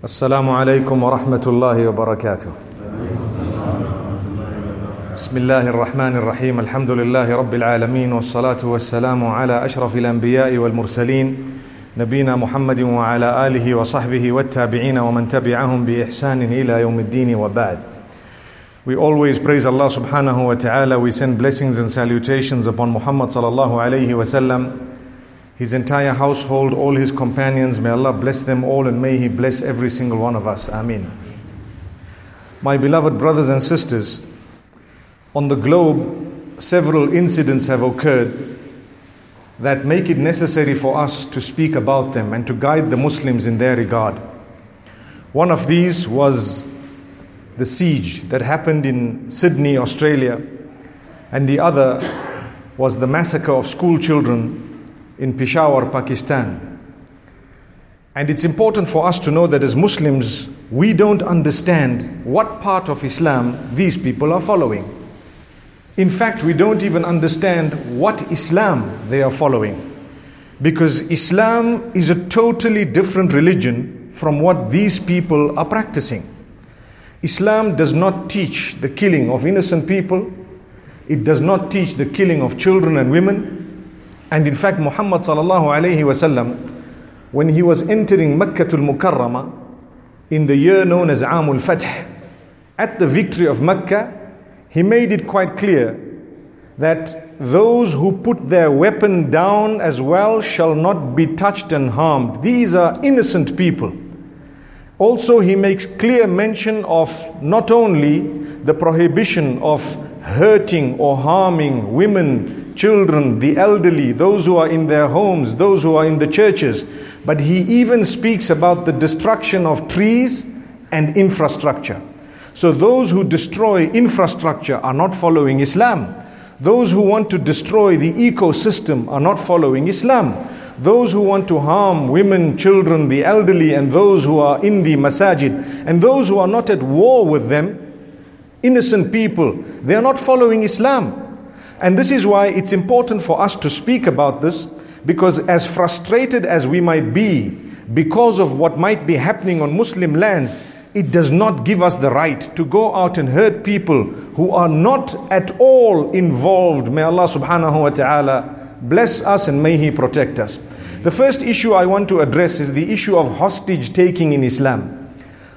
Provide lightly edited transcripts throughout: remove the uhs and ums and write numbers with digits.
السلام عليكم ورحمة الله وبركاته. بسم الله الرحمن الرحيم. الحمد لله رب العالمين والصلاة والسلام على أشرف الأنبياء والمرسلين نبينا محمد وعلى آله وصحبه والتابعين ومن تبعهم بإحسان إلى يوم الدين وبعد. We always praise Allah subhanahu wa ta'ala. We send blessings and salutations upon Muhammad sallallahu alayhi wa sallam, his entire household, all his companions. May Allah bless them all and may He bless every single one of us. Ameen. My beloved brothers and sisters, on the globe, several incidents have occurred that make it necessary for us to speak about them and to guide the Muslims in their regard. One of these was the siege that happened in Sydney, Australia, and the other was the massacre of school children in Peshawar, Pakistan. And it's important for us to know that as Muslims, we don't understand what part of Islam these people are following. In fact, we don't even understand what Islam they are following, because Islam is a totally different religion from what these people are practicing. Islam does not teach the killing of innocent people. It does not teach the killing of children and women. And in fact, Muhammad sallallahu alayhi wasallam, when he was entering Makkatul Mukarramah in the year known as Amul Fath, at the victory of Makkah, he made it quite clear that those who put their weapon down as well shall not be touched and harmed. These are innocent people. Also, he makes clear mention of not only the prohibition of hurting or harming women, children, the elderly, those who are in their homes, those who are in the churches, but he even speaks about the destruction of trees and infrastructure. So those who destroy infrastructure are not following Islam. Those who want to destroy the ecosystem are not following Islam. Those who want to harm women, children, the elderly, and those who are in the masajid, and those who are not at war with them, innocent people, they are not following Islam. And this is why it's important for us to speak about this, because as frustrated as we might be because of what might be happening on Muslim lands, it does not give us the right to go out and hurt people who are not at all involved. May Allah subhanahu wa ta'ala bless us and may He protect us. The first issue I want to address is the issue of hostage taking in Islam.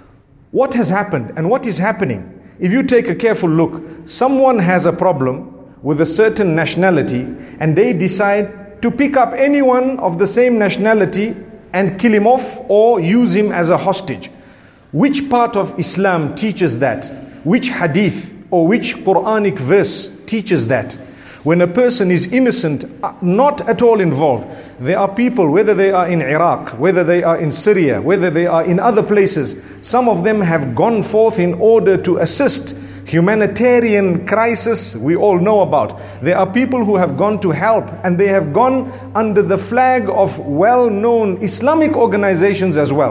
What has happened and what is happening? If you take a careful look, someone has a problem with a certain nationality and they decide to pick up anyone of the same nationality and kill him off or use him as a hostage. Which part of Islam teaches that? Which hadith or which Quranic verse teaches that? When a person is innocent, not at all involved. There are people, whether they are in Iraq, whether they are in Syria, whether they are in other places, some of them have gone forth in order to assist humanitarian crisis we all know about. There are people who have gone to help, and they have gone under the flag of well-known Islamic organizations as well.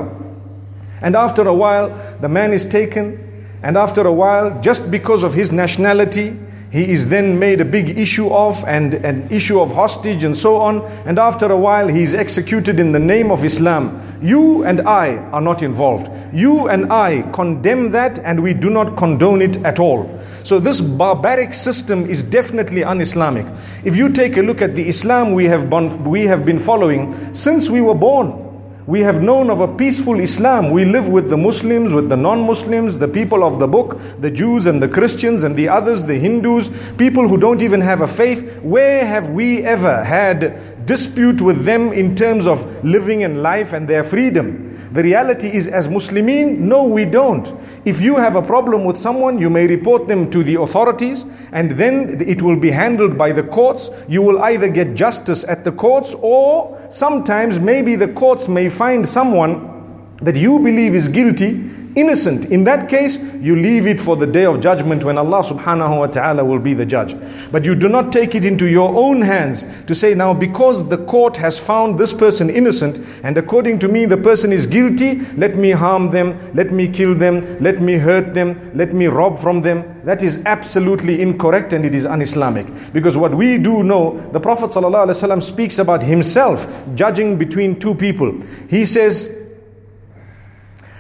And after a while, the man is taken, and after a while, just because of his nationality, he is then made a big issue of, and an issue of hostage and so on. And after a while, he is executed in the name of Islam. You and I are not involved. You and I condemn that, and we do not condone it at all. So this barbaric system is definitely un-Islamic. If you take a look at the Islam we have been following since we were born, we have known of a peaceful Islam. We live with the Muslims, with the non-Muslims, the people of the book, the Jews and the Christians and the others, the Hindus, people who don't even have a faith. Where have we ever had dispute with them in terms of living and life and their freedom? The reality is, as Muslimin, no, we don't. If you have a problem with someone, you may report them to the authorities, and then it will be handled by the courts. You will either get justice at the courts, or sometimes maybe the courts may find someone that you believe is guilty, innocent. In that case, you leave it for the day of judgment when Allah subhanahu wa ta'ala will be the judge. But you do not take it into your own hands to say, now because the court has found this person innocent, and according to me the person is guilty, let me harm them, let me kill them, let me hurt them, let me rob from them. That is absolutely incorrect, and it is un-Islamic. Because what we do know, the Prophet ﷺ speaks about himself judging between two people. He says,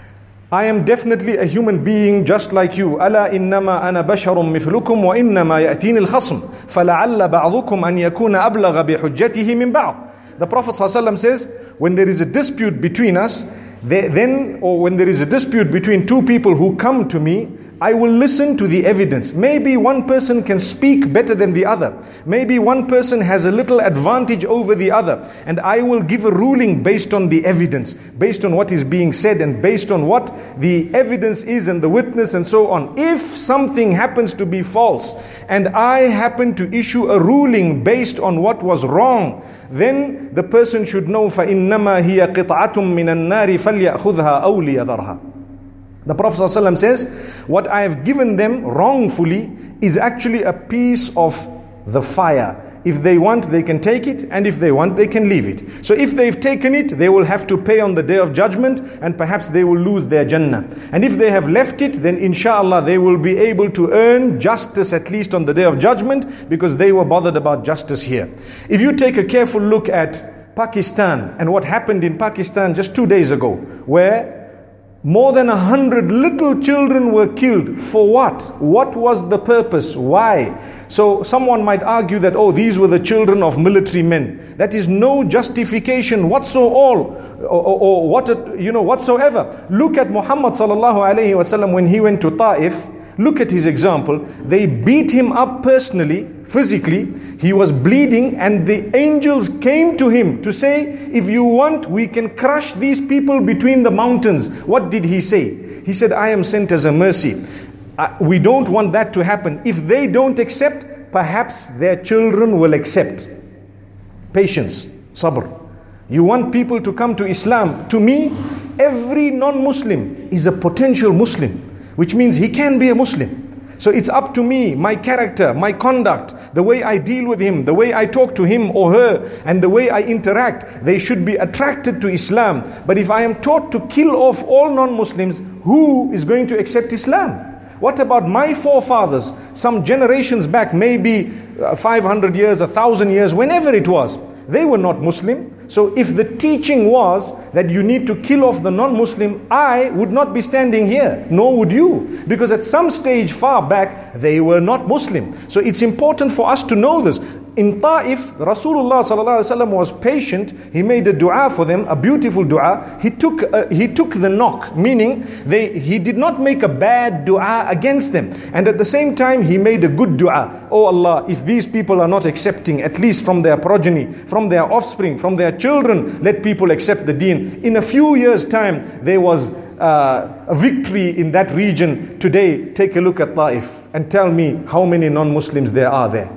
I am definitely a human being just like you. ألا إنما أنا بشر مثلكم وإنما يأتيني الخصم فلعل بعضكم أن يكون أبلغ بحجته من بعض. The Prophet ﷺ says, when there is a dispute between us, when there is a dispute between two people who come to me, I will listen to the evidence. Maybe one person can speak better than the other. Maybe one person has a little advantage over the other. And I will give a ruling based on the evidence, based on what is being said and based on what the evidence is and the witness and so on. If something happens to be false and I happen to issue a ruling based on what was wrong, then the person should know فَإِنَّمَا هِيَ قِطْعَةٌ مِّنَ النَّارِ فَلْيَأْخُذْهَا أَوْ لِيَذَرْهَا. The Prophet ﷺ says, what I have given them wrongfully is actually a piece of the fire. If they want, they can take it, and if they want, they can leave it. So if they've taken it, they will have to pay on the day of judgment, and perhaps they will lose their Jannah. And if they have left it, then inshallah they will be able to earn justice at least on the day of judgment, because they were bothered about justice here. If you take a careful look at Pakistan and what happened in Pakistan just 2 days ago, where more than 100 little children were killed. For what? What was the purpose? Why? So someone might argue that, oh, these were the children of military men. That is no justification whatsoever. Look at Muhammad sallallahu alaihi wasallam when he went to Ta'if. Look at his example. They beat him up personally, physically. He was bleeding, and the angels came to him to say, if you want, we can crush these people between the mountains. What did he say? He said, I am sent as a mercy. We don't want that to happen. If they don't accept, perhaps their children will accept. Patience, sabr. You want people to come to Islam. To me, every non-Muslim is a potential Muslim, which means he can be a Muslim. So it's up to me, my character, my conduct, the way I deal with him, the way I talk to him or her, and the way I interact. They should be attracted to Islam. But if I am taught to kill off all non-Muslims, who is going to accept Islam? What about my forefathers, some generations back, maybe 500 years, 1,000 years, whenever it was? They were not Muslim. So if the teaching was that you need to kill off the non-Muslim, I would not be standing here, nor would you. Because at some stage far back, they were not Muslim. So it's important for us to know this. In Ta'if, Rasulullah sallallahu alaihi wasallam was patient. He made a dua for them, a beautiful dua. He took the knock, meaning he did not make a bad dua against them. And at the same time, he made a good dua. Oh Allah, if these people are not accepting, at least from their progeny, from their offspring, from their children, let people accept the deen. In a few years' time, there was a victory in that region. Today, take a look at Ta'if and tell me how many non-Muslims there are there.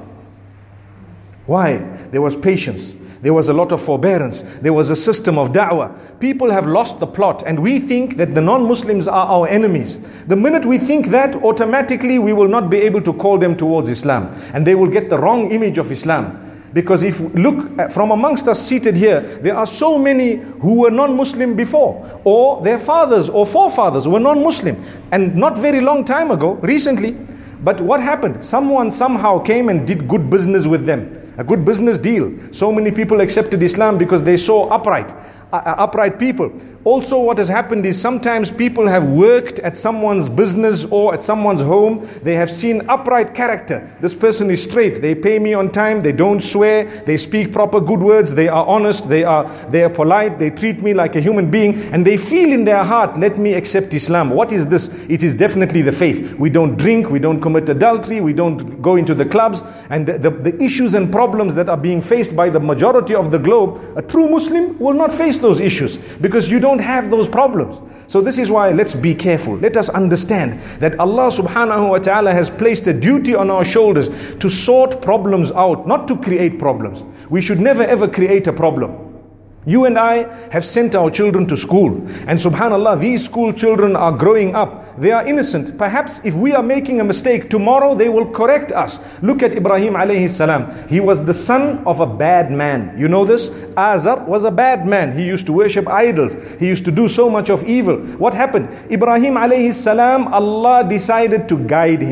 Why? There was patience. There was a lot of forbearance. There was a system of da'wah. People have lost the plot, and we think that the non-Muslims are our enemies. The minute we think that, automatically we will not be able to call them towards Islam, and they will get the wrong image of Islam. Because if look from amongst us seated here, there are so many who were non-Muslim before, or their fathers or forefathers were non-Muslim, and not very long time ago, recently. But what happened? Someone somehow came and did good business with them. A good business deal. So many people accepted Islam because they saw upright people. Also what has happened is sometimes people have worked at someone's business or at someone's home. They have seen upright character. This person is straight. They pay me on time. They don't swear. They speak proper good words. They are honest. They are polite. They treat me like a human being. And they feel in their heart, let me accept Islam. What is this? It is definitely the faith. We don't drink. We don't commit adultery. We don't go into the clubs. And the issues and problems that are being faced by the majority of the globe, a true Muslim will not face those issues because you don't have those problems. So this is why let's be careful. Let us understand that Allah subhanahu wa ta'ala has placed a duty on our shoulders to sort problems out, not to create problems. We should never ever create a problem. You and I have sent our children to school, and subhanallah, these school children are growing up. They are innocent. Perhaps if we are making a mistake, tomorrow they will correct us. Look at Ibrahim alayhi salam. He was the son of a bad man. You know this? Azar was a bad man. He used to worship idols. He used to do so much of evil. What happened? Ibrahim alayhi salam, Allah decided to guide him.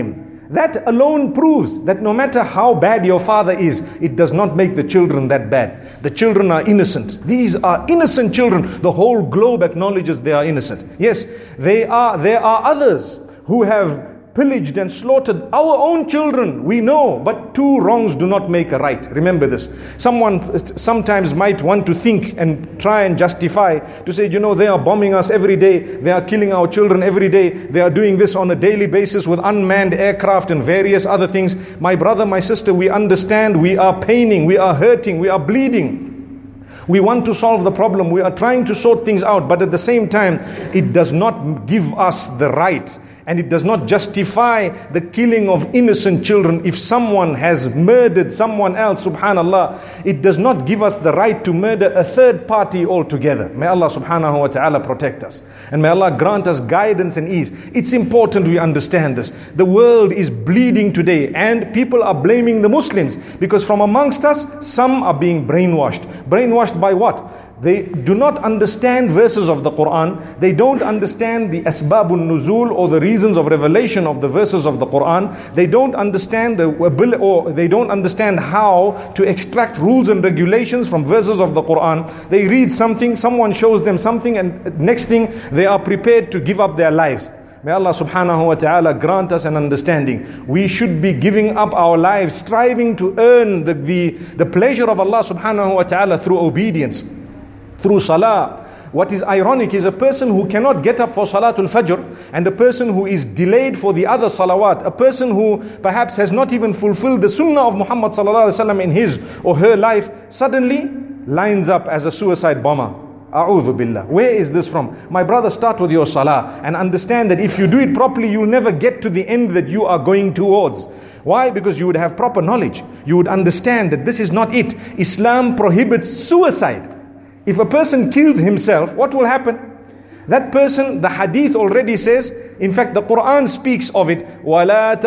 That alone proves that no matter how bad your father is, it does not make the children that bad. The children are innocent. These are innocent children. The whole globe acknowledges they are innocent. Yes, there are others who have pillaged and slaughtered our own children, we know, but two wrongs do not make a right. Remember this. Someone sometimes might want to think and try and justify to say, they are bombing us every day, they are killing our children every day, they are doing this on a daily basis with unmanned aircraft and various other things. My brother, my sister, we understand, we are paining, we are hurting, we are bleeding. We want to solve the problem, we are trying to sort things out, but at the same time, it does not give us the right. And it does not justify the killing of innocent children. If someone has murdered someone else, subhanallah, it does not give us the right to murder a third party altogether. May Allah subhanahu wa ta'ala protect us. And may Allah grant us guidance and ease. It's important we understand this. The world is bleeding today and people are blaming the Muslims. Because from amongst us, some are being brainwashed. Brainwashed by what? They do not understand verses of the Quran. They don't understand the asbabun nuzul or the reasons of revelation of the verses of the Quran. They don't understand they don't understand how to extract rules and regulations from verses of the Quran. They read something, someone shows them something, and next thing they are prepared to give up their lives. May Allah subhanahu wa ta'ala grant us an understanding. We should be giving up our lives, striving to earn the pleasure of Allah subhanahu wa ta'ala through obedience, through salah. What is ironic is a person who cannot get up for Salatul Fajr and a person who is delayed for the other salawat, a person who perhaps has not even fulfilled the sunnah of Muhammad sallallahu alaihi wasallam in his or her life, suddenly lines up as a suicide bomber. A'udhu billah. Where is this from? My brother, start with your salah and understand that if you do it properly, you'll never get to the end that you are going towards. Why? Because you would have proper knowledge. You would understand that this is not it. Islam prohibits suicide. If a person kills himself, what will happen? That person, the hadith already says, in fact the Quran speaks of it, وَلَا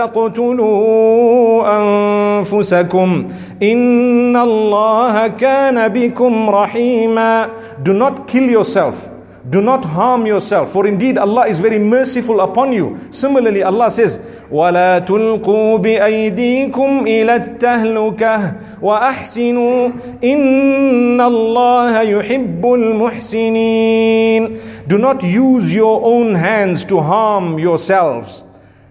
تَقْتُلُوا أَنفُسَكُمْ إِنَّ اللَّهَ كَانَ بِكُمْ رَحِيمًا. Do not kill yourself. Do not harm yourself, for indeed Allah is very merciful upon you. Similarly, Allah says, وَلَا تُلْقُوا بِأَيْدِيكُمْ إِلَى التَّهْلُكَةِ وَأَحْسِنُوا إِنَّ اللَّهَ يُحِبُّ الْمُحْسِنِينَ. Do not use your own hands to harm yourselves.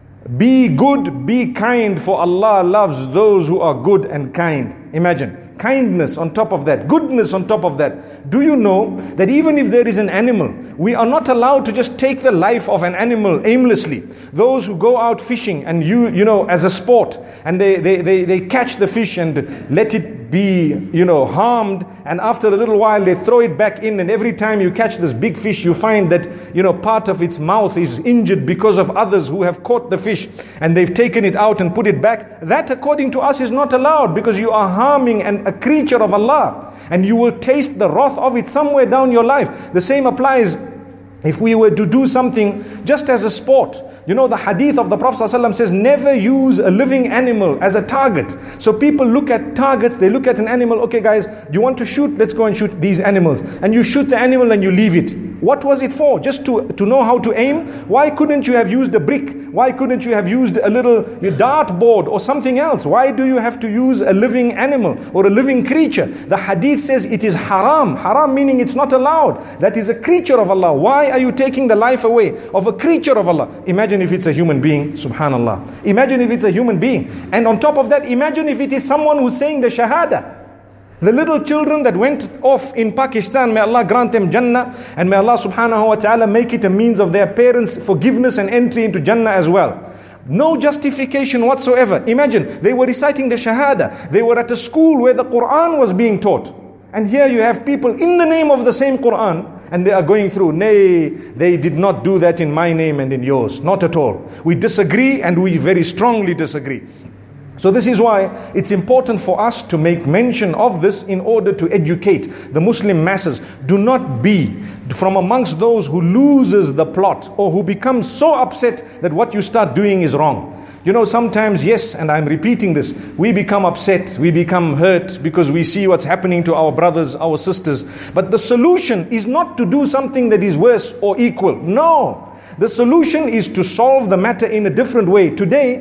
Be good, be kind, for Allah loves those who are good and kind. Imagine. Kindness on top of that, goodness on top of that. Do you know that even if there is an animal, we are not allowed to just take the life of an animal aimlessly. Those who go out fishing and you know, as a sport, and they catch the fish and let it be, harmed, and after a little while they throw it back in, and every time you catch this big fish, you find that, part of its mouth is injured because of others who have caught the fish, and they've taken it out and put it back. That, according to us, is not allowed, because you are harming a creature of Allah, and you will taste the wrath of it somewhere down your life. The same applies if we were to do something just as a sport. The hadith of the Prophet ﷺ says, never use a living animal as a target. So people look at targets, they look at an animal, okay guys, you want to shoot? Let's go and shoot these animals. And you shoot the animal and you leave it. What was it for? Just to know how to aim? Why couldn't you have used a brick? Why couldn't you have used a little dartboard or something else? Why do you have to use a living animal or a living creature? The hadith says it is haram. Haram meaning it's not allowed. That is a creature of Allah. Why are you taking the life away of a creature of Allah? Imagine if it's a human being, subhanallah. Imagine if it's a human being. And on top of that, imagine if it is someone who's saying the shahada. The little children that went off in Pakistan, may Allah grant them Jannah, and may Allah subhanahu wa ta'ala make it a means of their parents' forgiveness and entry into Jannah as well. No justification whatsoever. Imagine, they were reciting the Shahada. They were at a school where the Quran was being taught. And here you have people in the name of the same Quran, and they are going through, nay, they did not do that in my name and in yours. Not at all. We disagree, and we very strongly disagree. So this is why it's important for us to make mention of this in order to educate the Muslim masses. Do not be from amongst those who loses the plot or who becomes so upset that what you start doing is wrong. Sometimes, yes, and I'm repeating this, we become upset, we become hurt because we see what's happening to our brothers, our sisters. But the solution is not to do something that is worse or equal. No. The solution is to solve the matter in a different way. Today,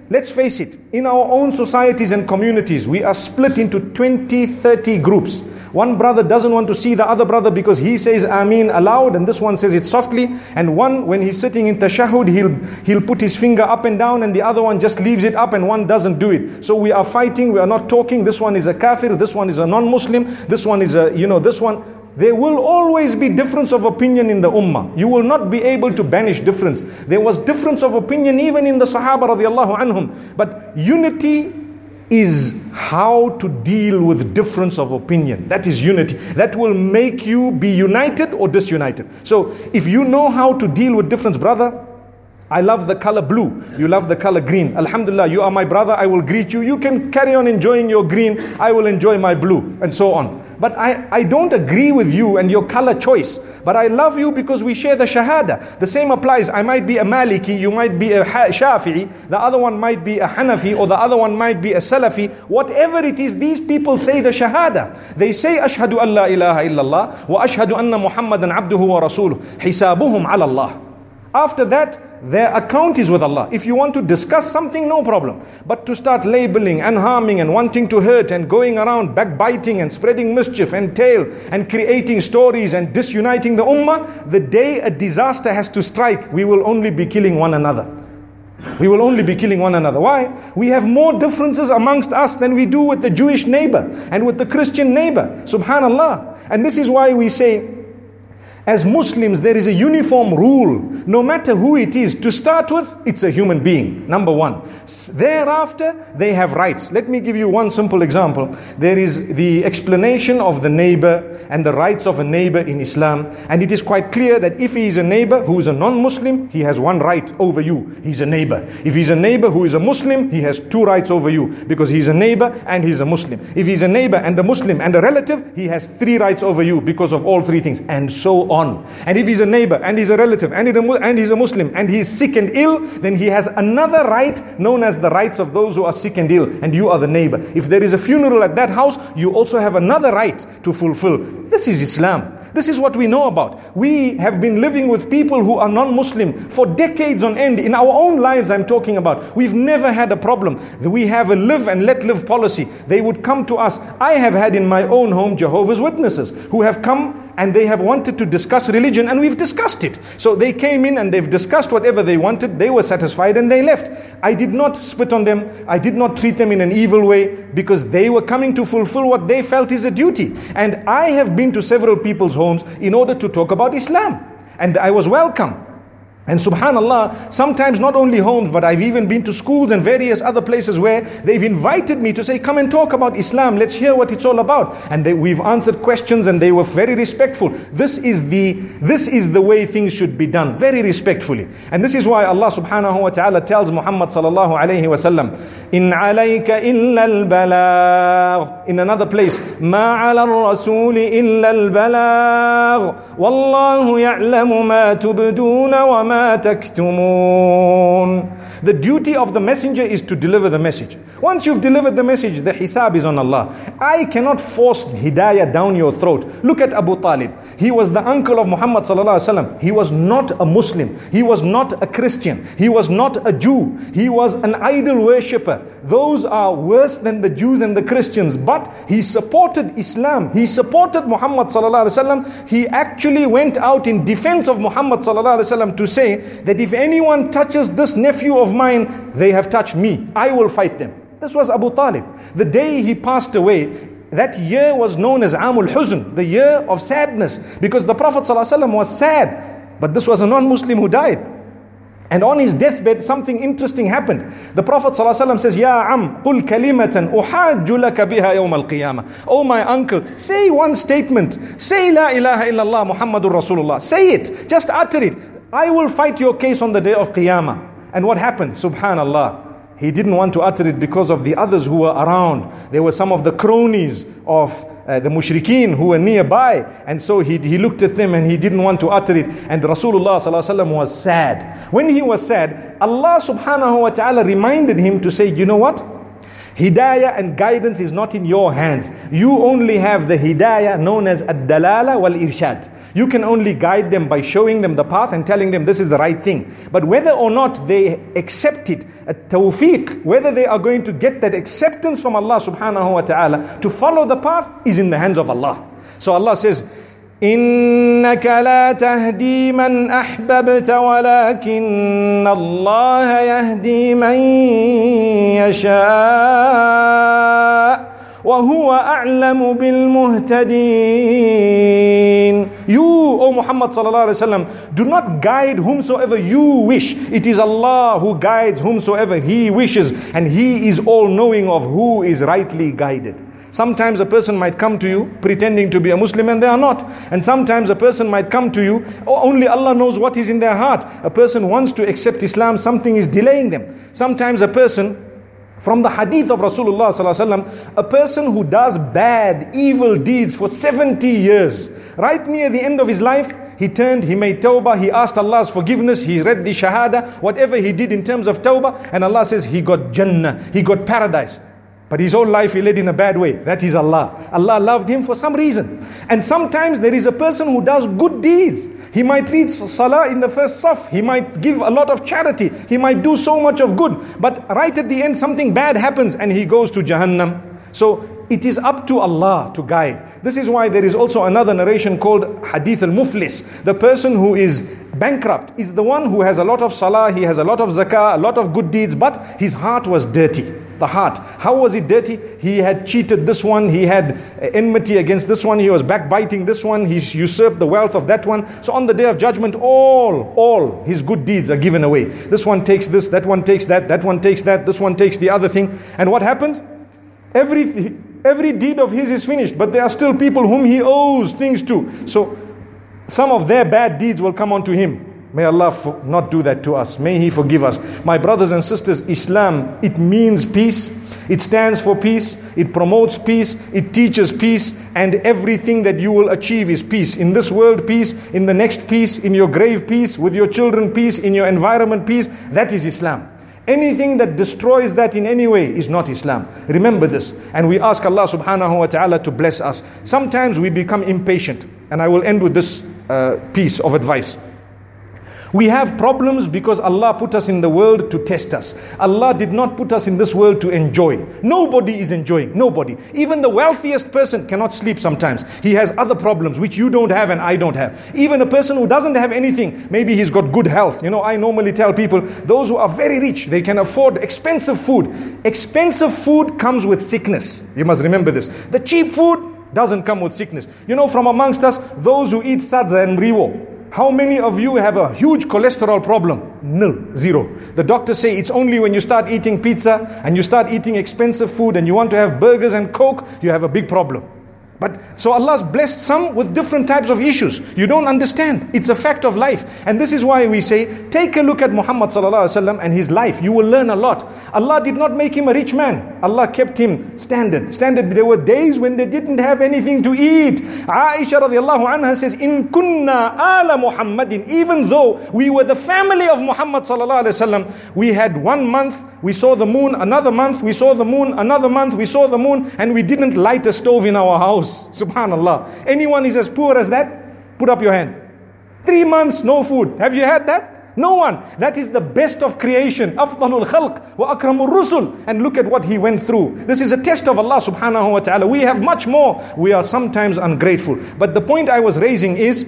let's face it, in our own societies and communities, we are split into 20, 30 groups. One brother doesn't want to see the other brother because he says Ameen aloud, and this one says it softly. And one, when he's sitting in tashahud, he'll put his finger up and down, and the other one just leaves it up, and one doesn't do it. So we are fighting, we are not talking. This one is a kafir, this one is a non-Muslim, this one is a, this one. There will always be difference of opinion in the ummah. You will not be able to banish difference. There was difference of opinion even in the Sahaba radiallahu anhum. But unity is how to deal with difference of opinion. That is unity. That will make you be united or disunited. So if you know how to deal with difference, brother, I love the color blue, you love the color green. Alhamdulillah, you are my brother, I will greet you. You can carry on enjoying your green, I will enjoy my blue, and so on. But I don't agree with you and your color choice. But I love you because we share the shahada. The same applies. I might be a Maliki, you might be a Shafi'i, the other one might be a Hanafi, or the other one might be a Salafi. Whatever it is, these people say the shahada. They say, Ashhadu an la ilaha illallah, wa ashhadu anna Muhammadan abduhu wa rasuluh. Hisabuhum ala Allah. After that, their account is with Allah. If you want to discuss something, no problem. But to start labeling and harming and wanting to hurt and going around backbiting and spreading mischief and tale and creating stories and disuniting the ummah, the day a disaster has to strike, we will only be killing one another. We will only be killing one another. Why? We have more differences amongst us than we do with the Jewish neighbor and with the Christian neighbor. Subhanallah. And this is why we say, as Muslims, there is a uniform rule. No matter who it is, to start with, it's a human being. Number one. Thereafter, they have rights. Let me give you one simple example. There is the explanation of the neighbor and the rights of a neighbor in Islam. And it is quite clear that if he is a neighbor who is a non-Muslim, he has one right over you. He's a neighbor. If he's a neighbor who is a Muslim, he has two rights over you, because he's a neighbor and he's a Muslim. If he's a neighbor and a Muslim and a relative, he has three rights over you because of all three things, and so on. And if he's a neighbor and he's a relative and he's a Muslim and he's sick and ill, then he has another right known as the rights of those who are sick and ill, and you are the neighbor. If there is a funeral at that house, you also have another right to fulfill. This is Islam. This is what we know about. We have been living with people who are non-Muslim for decades on end. In our own lives, I'm talking about. We've never had a problem. We have a live and let live policy. They would come to us. I have had in my own home Jehovah's Witnesses who have come and they have wanted to discuss religion, and we've discussed it. So they came in and they've discussed whatever they wanted. They were satisfied and they left. I did not spit on them. I did not treat them in an evil way, because they were coming to fulfill what they felt is a duty. And I have been to several people's homes in order to talk about Islam, and I was welcome. And subhanallah, sometimes not only homes, but I've even been to schools and various other places where they've invited me to say, come and talk about Islam, let's hear what it's all about. And we've answered questions and they were very respectful. This is the way things should be done, very respectfully. And this is why Allah subhanahu wa ta'ala tells Muhammad sallallahu alayhi wa sallam, in alayka illa al-balagh. In another place, ma ala al-rasuli illa al-balagh. Wallahu ya'lamu ma tubduna wa ma تكتمون. The duty of the messenger is to deliver the message. Once you've delivered the message, the hisab is on Allah. I cannot force hidayah down your throat. Look at Abu Talib. He was the uncle of Muhammad sallallahu alaihi wasallam. He was not a Muslim. He was not a Christian. He was not a Jew. He was an idol worshipper. Those are worse than the Jews and the Christians. But he supported Islam. He supported Muhammad sallallahu alaihi wasallam. He actually went out in defense of Muhammad sallallahu alaihi wasallam to say that if anyone touches this nephew of mine, they have touched me. I will fight them. This was Abu Talib. The day he passed away, that year was known as Amul Huzn, the year of sadness, because the Prophet ﷺ was sad. But this was a non-Muslim who died. And on his deathbed, something interesting happened. The Prophet ﷺ says, Ya Am, qul kalimatan uhajju laka biha yawm al-qiyamah. Oh my uncle, say one statement. Say La ilaha illallah Muhammadur Rasulullah. Say it. Just utter it. I will fight your case on the day of Qiyamah. And what happened? Subhanallah. He didn't want to utter it because of the others who were around. There were some of the cronies of the mushrikeen who were nearby. And so he looked at them and he didn't want to utter it. And Rasulullah ﷺ was sad. When he was sad, Allah subhanahu wa ta'ala reminded him to say, you know what? Hidayah and guidance is not in your hands. You only have the hidayah known as ad-dalala wal-irshad. You can only guide them by showing them the path and telling them this is the right thing. But whether or not they accept it, tawfiq, whether they are going to get that acceptance from Allah subhanahu wa ta'ala to follow the path is in the hands of Allah. So Allah says, إِنَّكَ لَا تَهْدِي مَنْ أَحْبَبْتَ وَلَكِنَّ اللَّهَ يَهْدِي مَنْ يَشَاءُ وَهُوَ أَعْلَمُ بِالْمُهْتَدِينَ. You, O Muhammad sallallahu alaihi wasallam, do not guide whomsoever you wish. It is Allah who guides whomsoever He wishes, and He is all knowing of who is rightly guided. Sometimes a person might come to you pretending to be a Muslim and they are not. And sometimes a person might come to you, only Allah knows what is in their heart. A person wants to accept Islam, something is delaying them. Sometimes a person, from the hadith of Rasulullah sallallahu alaihi wasallam, a person who does bad, evil deeds for 70 years, right near the end of his life, he turned, he made tawbah, he asked Allah's forgiveness, he read the shahada, whatever he did in terms of tawbah, and Allah says he got Jannah, he got paradise. But his whole life he led in a bad way. That is Allah. Allah loved him for some reason. And sometimes there is a person who does good deeds. He might read salah in the first saf. He might give a lot of charity. He might do so much of good. But right at the end something bad happens and he goes to Jahannam. So it is up to Allah to guide. This is why there is also another narration called Hadith al-Muflis. The person who is bankrupt is the one who has a lot of salah, he has a lot of zakah, a lot of good deeds, but his heart was dirty. The heart. How was it dirty? He had cheated this one, he had enmity against this one, he was backbiting this one, he usurped the wealth of that one. So on the day of judgment, all his good deeds are given away. This one takes this, that one takes that one takes that, this one takes the other thing. And what happens? Every deed of his is finished, but there are still people whom he owes things to. So some of their bad deeds will come onto him. May Allah not do that to us. May He forgive us. My brothers and sisters, Islam, it means peace. It stands for peace. It promotes peace. It teaches peace. And everything that you will achieve is peace. In this world, peace. In the next, peace. In your grave, peace. With your children, peace. In your environment, peace. That is Islam. Anything that destroys that in any way is not Islam. Remember this. And we ask Allah subhanahu wa ta'ala to bless us. Sometimes we become impatient. And I will end with this piece of advice. We have problems because Allah put us in the world to test us. Allah did not put us in this world to enjoy. Nobody is enjoying. Nobody. Even the wealthiest person cannot sleep sometimes. He has other problems which you don't have and I don't have. Even a person who doesn't have anything, maybe he's got good health. You know, I normally tell people, those who are very rich, they can afford expensive food. Expensive food comes with sickness. You must remember this. The cheap food doesn't come with sickness. You know, from amongst us, those who eat sadza and mriwo, how many of you have a huge cholesterol problem? Nil, zero. The doctors say it's only when you start eating pizza and you start eating expensive food and you want to have burgers and coke, you have a big problem. But so Allah's blessed some with different types of issues. You don't understand. It's a fact of life. And this is why we say, take a look at Muhammad sallallahu alaihi wasallam and his life. You will learn a lot. Allah did not make him a rich man. Allah kept him standard. There were days when they didn't have anything to eat. Aisha radiallahu anha says, In kunna ala Muhammadin. Even though we were the family of Muhammad sallallahu alaihi wasallam, we had 1 month, we saw the moon, another month, we saw the moon, another month, we saw the moon, and we didn't light a stove in our house. Subhanallah. Anyone is as poor as that? Put up your hand. 3 months, no food. Have you had that? No one. That is the best of creation. Afdalul khalq wa akramur rusul. And look at what he went through. This is a test of Allah subhanahu wa ta'ala. We have much more. We are sometimes ungrateful. But the point I was raising is,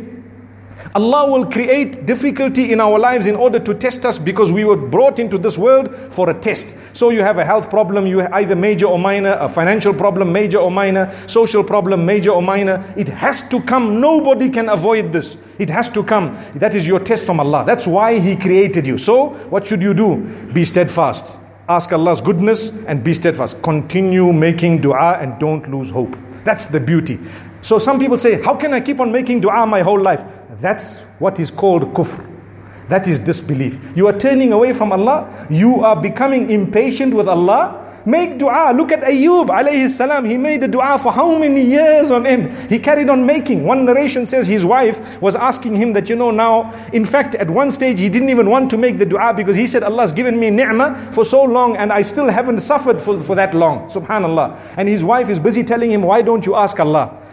Allah will create difficulty in our lives in order to test us, because we were brought into this world for a test. So you have a health problem, you have either major or minor, a financial problem, major or minor, social problem, major or minor. It has to come. Nobody can avoid this. It has to come. That is your test from Allah. That's why He created you. So what should you do? Be steadfast. Ask Allah's goodness and be steadfast. Continue making dua and don't lose hope. That's the beauty. So some people say, how can I keep on making dua my whole life? That's what is called kufr. That is disbelief. You are turning away from Allah. You are becoming impatient with Allah. Make dua. Look at Ayyub alayhi salam. He made a dua for how many years on end? He carried on making. One narration says his wife was asking him that, now, in fact, at one stage he didn't even want to make the dua, because he said, Allah's given me ni'mah for so long and I still haven't suffered for that long. Subhanallah. And his wife is busy telling him, why don't you ask Allah?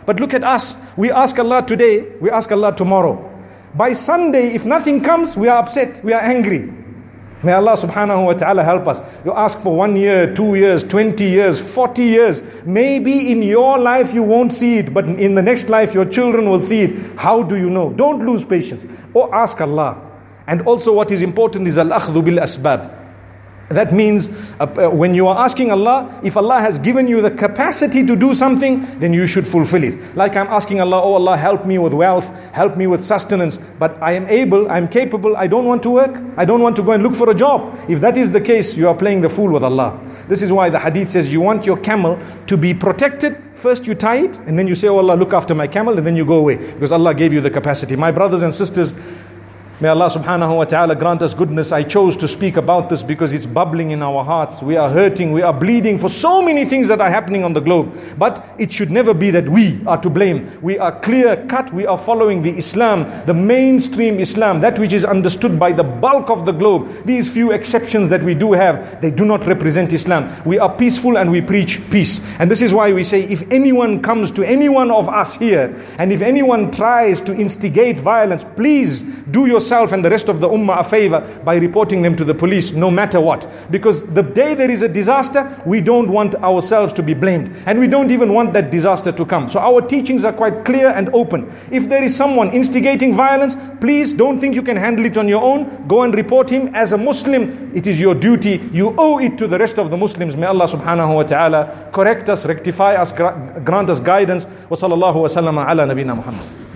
But look at us. We ask Allah today, we ask Allah tomorrow. By Sunday, if nothing comes, we are upset, we are angry. May Allah subhanahu wa ta'ala help us. You ask for 1 year, 2 years, 20 years, 40 years. Maybe in your life you won't see it, but in the next life your children will see it. How do you know? Don't lose patience. Or ask Allah. And also what is important is al-akhdhu bil asbab. That means when you are asking Allah, if Allah has given you the capacity to do something, then you should fulfill it. Like I'm asking Allah, oh Allah, help me with wealth, help me with sustenance. But I am able, I am capable, I don't want to work. I don't want to go and look for a job. If that is the case, you are playing the fool with Allah. This is why the hadith says you want your camel to be protected. First you tie it, and then you say, oh Allah, look after my camel, and then you go away. Because Allah gave you the capacity. My brothers and sisters, may Allah subhanahu wa ta'ala grant us goodness. I chose to speak about this because it's bubbling in our hearts. We are hurting, we are bleeding for so many things that are happening on the globe. But it should never be that we are to blame. We are clear cut, we are following the Islam, the mainstream Islam, that which is understood by the bulk of the globe. These few exceptions that we do have, they do not represent Islam. We are peaceful and we preach peace. And this is why we say, if anyone comes to any one of us here, and if anyone tries to instigate violence, please do yourself and the rest of the ummah a favor by reporting them to the police, no matter what. Because the day there is a disaster, we don't want ourselves to be blamed. And we don't even want that disaster to come. So our teachings are quite clear and open. If there is someone instigating violence, please don't think you can handle it on your own. Go and report him. As a Muslim, it is your duty. You owe it to the rest of the Muslims. May Allah subhanahu wa ta'ala correct us, rectify us, grant us guidance. Wa sallallahu wa sallam ala nabina Muhammad.